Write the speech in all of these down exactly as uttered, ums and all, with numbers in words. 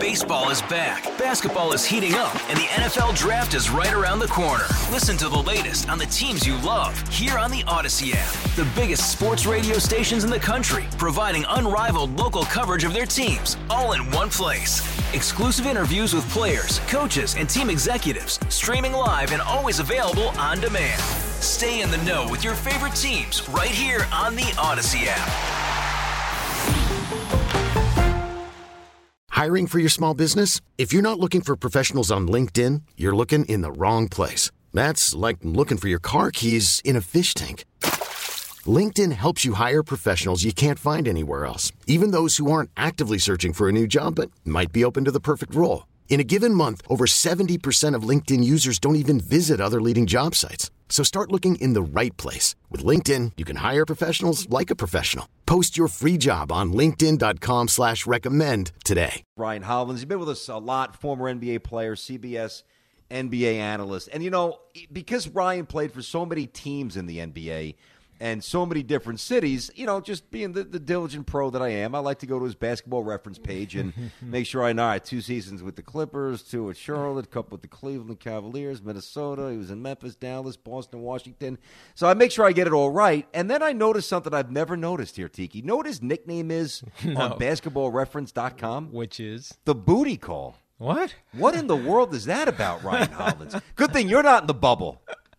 Baseball is back, basketball is heating up, and the N F L Draft is right around the corner. Listen to the latest on the teams you love here on the Odyssey app. The biggest sports radio stations in the country, providing unrivaled local coverage of their teams, all in one place. Exclusive interviews with players, coaches, and team executives, streaming live and always available on demand. Stay in the know with your favorite teams right here on the Odyssey app. Hiring for your small business? If you're not looking for professionals on LinkedIn, you're looking in the wrong place. That's like looking for your car keys in a fish tank. LinkedIn helps you hire professionals you can't find anywhere else, even those who aren't actively searching for a new job but might be open to the perfect role. In a given month, over seventy percent of LinkedIn users don't even visit other leading job sites. So start looking in the right place. With LinkedIn, you can hire professionals like a professional. Post your free job on linkedin.com slash recommend today. Ryan Hollins, you've been with us a lot, former N B A player, C B S N B A analyst. And, you know, because Ryan played for so many teams in the N B A and so many different cities, you know, just being the, the diligent pro that I am, I like to go to his basketball reference page and make sure I know, all right, two seasons with the Clippers, two with Charlotte, a couple with the Cleveland Cavaliers, Minnesota. He was in Memphis, Dallas, Boston, Washington. So I make sure I get it all right. And then I noticed something I've never noticed here, Tiki. You know what his nickname is no. on basketball reference dot com? Which is? The Booty Call. What? What in the world is that about, Ryan Hollins? Good thing you're not in the bubble.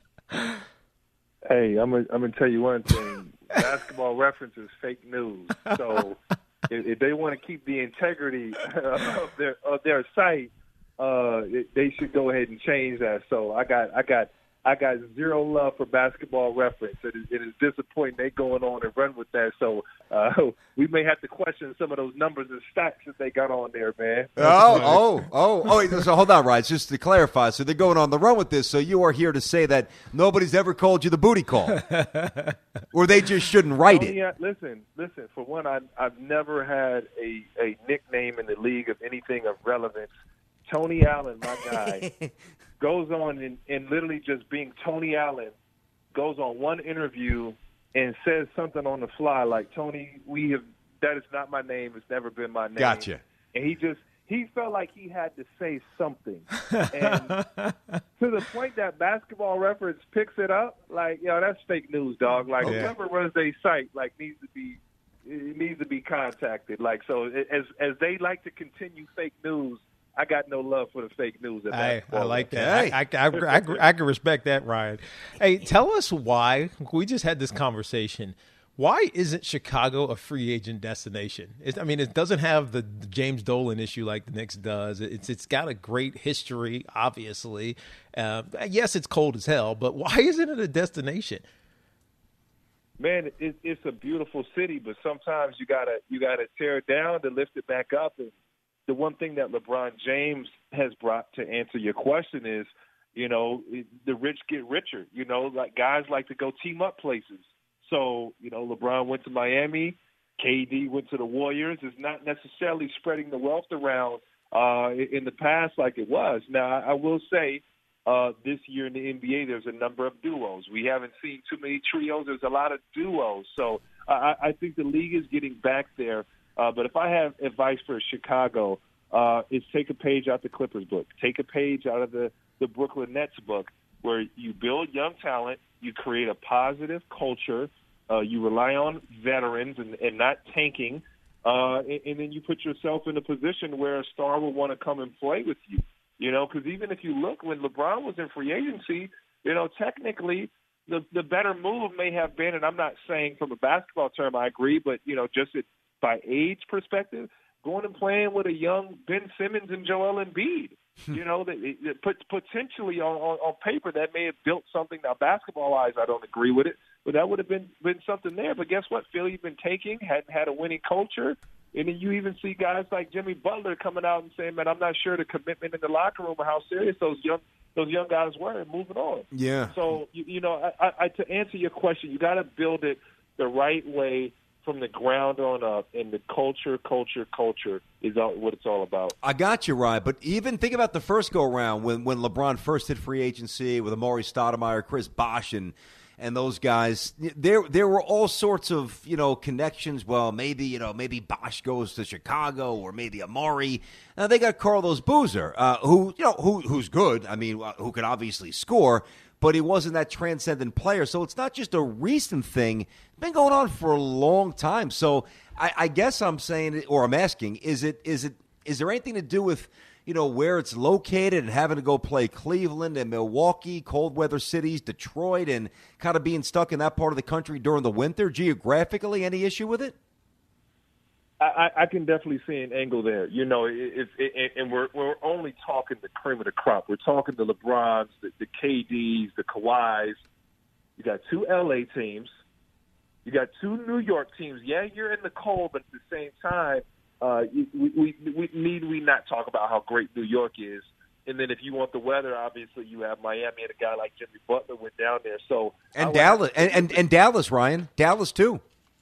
Hey, I'm gonna I'm gonna tell you one thing. Basketball Reference is fake news. So if, if they want to keep the integrity of their of their site, uh, it, they should go ahead and change that. So I got I got I got zero love for Basketball Reference. It is, it is disappointing they going on and run with that. So uh, we may have to question some of those numbers and stats that they got on there, man. Oh, oh, oh, oh. So hold on, Ryan, just to clarify. So they're going on the run with this. So you are here to say that nobody's ever called you the Booty Call. Or they just shouldn't write it. Yeah, listen, listen. For one, I, I've never had a, a nickname in the league of anything of relevance. Tony Allen, my guy, goes on and, and literally just being Tony Allen, goes on one interview and says something on the fly like, Tony, we have that is not my name. It's never been my name. Gotcha. And he just he felt like he had to say something. And to the point that Basketball Reference picks it up, like, yo, that's fake news, dog. Like, Okay. whoever runs their site, like, needs to be it needs to be contacted. Like, so as as they like to continue fake news, I got no love for the fake news. At I, I like Hey. that. I, I, I, I, I can respect that, Ryan. Hey, tell us why. We just had this conversation. Why isn't Chicago a free agent destination? It's, I mean, it doesn't have the James Dolan issue like the Knicks does. It's It's got a great history, obviously. Uh, yes, it's cold as hell, but why isn't it a destination? Man, it, it's a beautiful city, but sometimes you gotta you gotta tear it down to lift it back up. And the one thing that LeBron James has brought to answer your question is, you know, the rich get richer. You know, like guys like to go team up places. So, you know, LeBron went to Miami, K D went to the Warriors. It's not necessarily spreading the wealth around uh, in the past like it was. Now, I will say uh, this year in the N B A, there's a number of duos. We haven't seen too many trios. There's a lot of duos. So I, I think the league is getting back there. Uh, but if I have advice for Chicago, uh, it's take a page out the Clippers book. Take a page out of the, the Brooklyn Nets book where you build young talent, you create a positive culture, uh, you rely on veterans and, and not tanking, uh, and, and then you put yourself in a position where a star will want to come and play with you. You know, because even if you look, when LeBron was in free agency, you know, technically the, the better move may have been, and I'm not saying from a basketball term I agree, but, you know, just it, by age perspective, going and playing with a young Ben Simmons and Joel Embiid. You know, that it, it put, potentially on, on, on paper that may have built something. Now, basketball-wise, I don't agree with it, but that would have been, been something there. But guess what? Philly's been tanking, hadn't had a winning culture. And then you even see guys like Jimmy Butler coming out and saying, man, I'm not sure the commitment in the locker room or how serious those young those young guys were and moving on. Yeah. So, you, you know, I, I, to answer your question, you got to build it the right way from the ground on up, and the culture, culture, culture is all, what it's all about. I got you, Ryan. But even think about the first go-around when, when LeBron first hit free agency with Amari Stoudemire, Chris Bosh, and and those guys. There there were all sorts of, you know, connections. Well, maybe, you know, maybe Bosch goes to Chicago, or maybe Amari. Uh, they got Carlos Boozer, uh, who, you know, who who's good. I mean, uh, who could obviously score, but he wasn't that transcendent player. So it's not just a recent thing. It's been going on for a long time. So I, I guess I'm saying, or I'm asking, is it is it is there anything to do with, you know, where it's located and having to go play Cleveland and Milwaukee, cold weather cities, Detroit, and kind of being stuck in that part of the country during the winter geographically? Any issue with it? I, I can definitely see an angle there. You know, it, it, it, and we're we're only talking the cream of the crop. We're talking the LeBrons, the, the K Ds, the Kawhis. You got two L A teams. You got two New York teams. Yeah, you're in the cold, but at the same time, uh, we, we, we need we not talk about how great New York is. And then if you want the weather, obviously you have Miami, and a guy like Jimmy Butler went down there. So and Dallas and, and and Dallas, Ryan, Dallas too,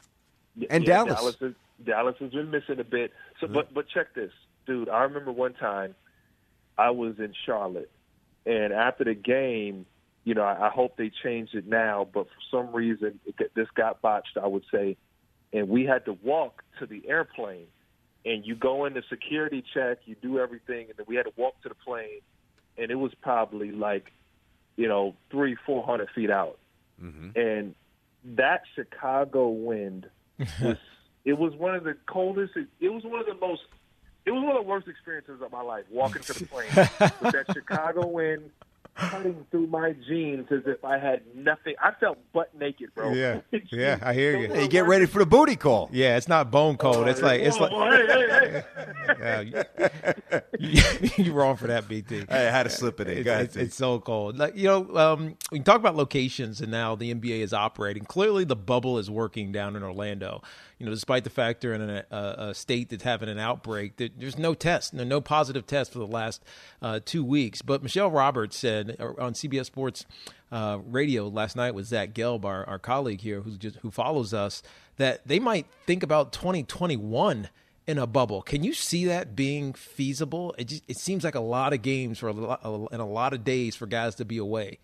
and yeah, Dallas. Dallas is, Dallas has been missing a bit. So, mm-hmm. but but check this, dude. I remember one time I was in Charlotte, and after the game, you know, I, I hope they changed it now, but for some reason it, this got botched, I would say, and we had to walk to the airplane. And you go into security check, you do everything, and then we had to walk to the plane, and it was probably like, you know, three, four hundred feet out, mm-hmm. and that Chicago wind was. It was one of the coldest. It was one of the most. It was one of the worst experiences of my life. Walking to the plane with that Chicago wind cutting through my jeans as if I had nothing. I felt butt naked, bro. Yeah, yeah, I hear you. Hey, get ready for the booty call. Yeah, it's not bone cold. It's like it's like. Hey, hey, hey. Yeah, you, you're wrong for that, B T. I had to slip it in. Go ahead, it's, it's so cold. Like, you know, um, we can talk about locations, and now the N B A is operating. Clearly, the bubble is working down in Orlando. You know, despite the fact they're in a, a, a state that's having an outbreak, there, there's no test, no, no positive test for the last uh, two weeks. But Michelle Roberts said on C B S Sports uh, Radio last night with Zach Gelb, our, our colleague here, who's just who follows us, that they might think about twenty twenty-one in a bubble. Can you see that being feasible? It just, it seems like a lot of games for a lot, and a lot of days for guys to be away.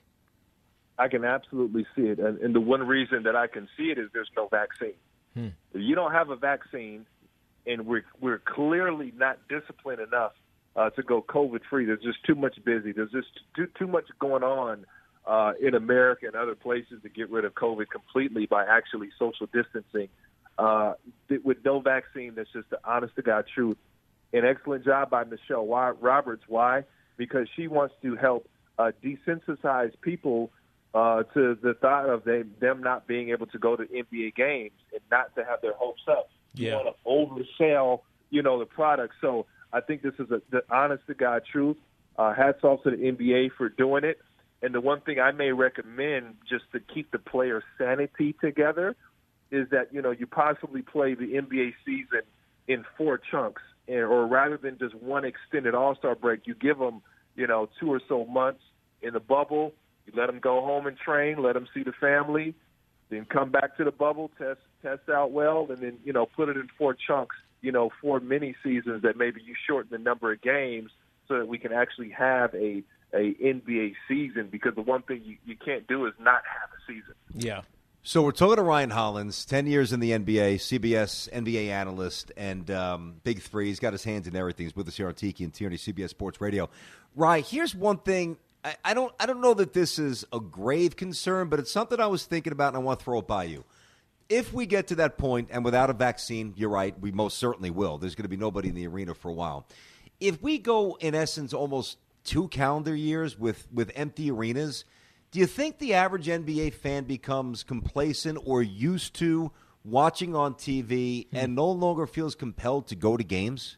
I can absolutely see it, and, and the one reason that I can see it is there's no vaccine. Hmm. If you don't have a vaccine, and we're we're clearly not disciplined enough uh, to go COVID free. There's just too much busy. There's just too too much going on uh, in America and other places to get rid of COVID completely by actually social distancing. Uh, with no vaccine, that's just the honest to God truth. An excellent job by Michelle Roberts. Why? Because she wants to help uh, desensitize people Uh, to the thought of they, them not being able to go to N B A games and not to have their hopes up. You yeah. want to oversell, you know, the product. So I think this is a, the honest-to-God truth. Uh, hats off to the N B A for doing it. And the one thing I may recommend just to keep the player sanity together is that, you know, you possibly play the N B A season in four chunks, and, or rather than just one extended All-Star break, you give them, you know, two or so months in the bubble. You let them go home and train, let them see the family, then come back to the bubble, test test out well, and then, you know, put it in four chunks, you know, four mini seasons that maybe you shorten the number of games so that we can actually have a, a N B A season, because the one thing you, you can't do is not have a season. Yeah. So we're talking to Ryan Hollins, ten years in the N B A, C B S N B A analyst, and um, Big Three. He's got his hands in everything. He's with us here on Tiki and Tierney, C B S Sports Radio. Ryan, here's one thing. I don't I don't know that this is a grave concern, but it's something I was thinking about, and I want to throw it by you. If we get to that point, and without a vaccine, you're right, we most certainly will. There's going to be nobody in the arena for a while. If we go, in essence, almost two calendar years with, with empty arenas, do you think the average N B A fan becomes complacent or used to watching on T V and no longer feels compelled to go to games?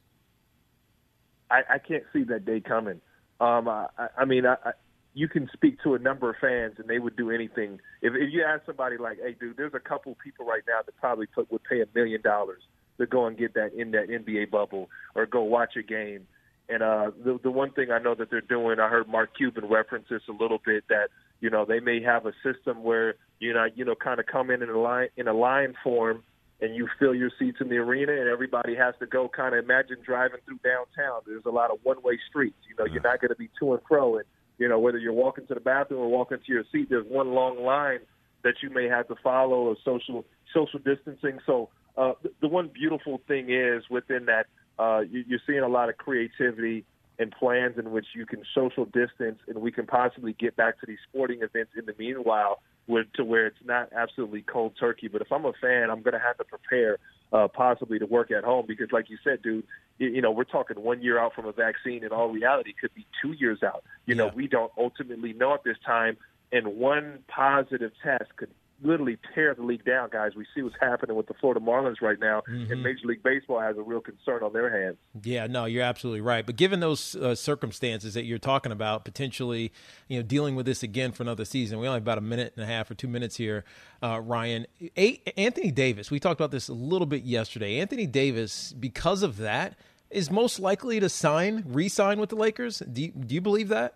I, I can't see that day coming. Um, I, I mean, I, I, you can speak to a number of fans, and they would do anything. If, if you ask somebody like, "Hey, dude, there's a couple people right now that probably put, would pay a million dollars to go and get that in that N B A bubble or go watch a game." And uh, the the one thing I know that they're doing, I heard Mark Cuban reference this a little bit, that you know they may have a system where you know you know kind of come in in a line in a line form, and you fill your seats in the arena, and everybody has to go kind of imagine driving through downtown. There's a lot of one-way streets. You know, you're not going to be to and fro. And, you know, whether you're walking to the bathroom or walking to your seat, there's one long line that you may have to follow or social social distancing. So uh, the, the one beautiful thing is within that uh, you, you're seeing a lot of creativity and plans in which you can social distance, and we can possibly get back to these sporting events in the meanwhile with, to where it's not absolutely cold turkey. But if I'm a fan, I'm going to have to prepare uh, possibly to work at home because, like you said, dude, you, you know, we're talking one year out from a vaccine. In all reality, could be two years out. You yeah. know, we don't ultimately know at this time, and one positive test could literally tear the league down, guys. We see what's happening with the Florida Marlins right now, mm-hmm. and Major League Baseball has a real concern on their hands. Yeah, no, you're absolutely right. But given those uh, circumstances that you're talking about, potentially, you know, dealing with this again for another season, we only have about a minute and a half or two minutes here, uh, Ryan. A- Anthony Davis, we talked about this a little bit yesterday. Anthony Davis, because of that, is most likely to sign, re-sign with the Lakers. Do you, do you believe that?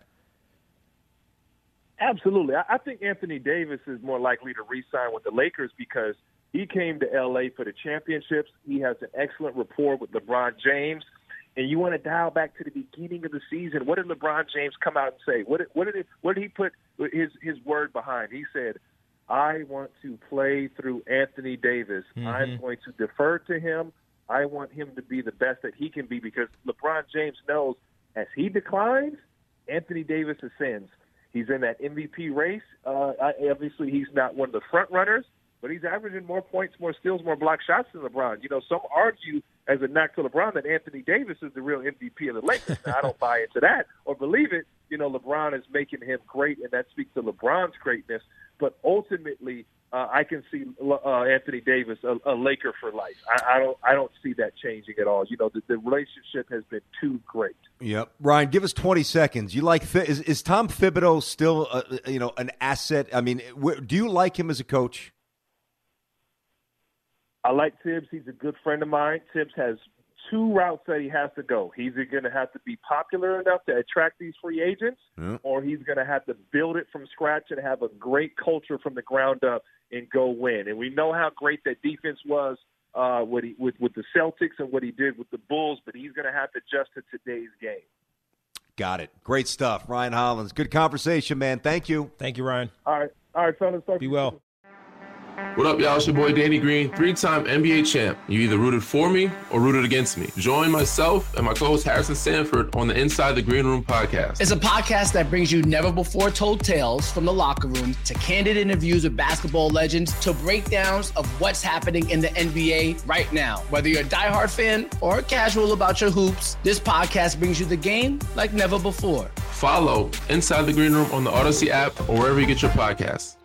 Absolutely. I think Anthony Davis is more likely to re-sign with the Lakers because he came to L A for the championships. He has an excellent rapport with LeBron James. And you want to dial back to the beginning of the season. What did LeBron James come out and say? What did, what did, it, what did he put his, his word behind? He said, I want to play through Anthony Davis. Mm-hmm. I'm going to defer to him. I want him to be the best that he can be because LeBron James knows as he declines, Anthony Davis ascends. He's in that M V P race. Uh, obviously, he's not one of the front runners, but he's averaging more points, more steals, more block shots than LeBron. You know, some argue as a knock to LeBron that Anthony Davis is the real M V P of the Lakers. Now, I don't buy into that or believe it. You know, LeBron is making him great, and that speaks to LeBron's greatness. But ultimately, uh, I can see uh, Anthony Davis a, a Laker for life. I, I don't, I don't see that changing at all. You know, the, the relationship has been too great. Yep, Ryan, give us twenty seconds. You like is, is Tom Thibodeau still, uh, you know, an asset? I mean, do you like him as a coach? I like Tibbs. He's a good friend of mine. Tibbs has two routes that he has to go. He's either going to have to be popular enough to attract these free agents, yeah. or he's going to have to build it from scratch and have a great culture from the ground up and go win. And we know how great that defense was uh, what he, with, with the Celtics and what he did with the Bulls, but he's going to have to adjust to today's game. Got it. Great stuff. Ryan Hollins. Good conversation, man. Thank you. Thank you, Ryan. All right. All right, fellas. Be well. What up, y'all? It's your boy Danny Green, three-time N B A champ. You either rooted for me or rooted against me. Join myself and my co-host Harrison Sanford on the Inside the Green Room podcast. It's a podcast that brings you never-before-told tales from the locker room to candid interviews with basketball legends to breakdowns of what's happening in the N B A right now. Whether you're a diehard fan or casual about your hoops, this podcast brings you the game like never before. Follow Inside the Green Room on the Odyssey app or wherever you get your podcasts.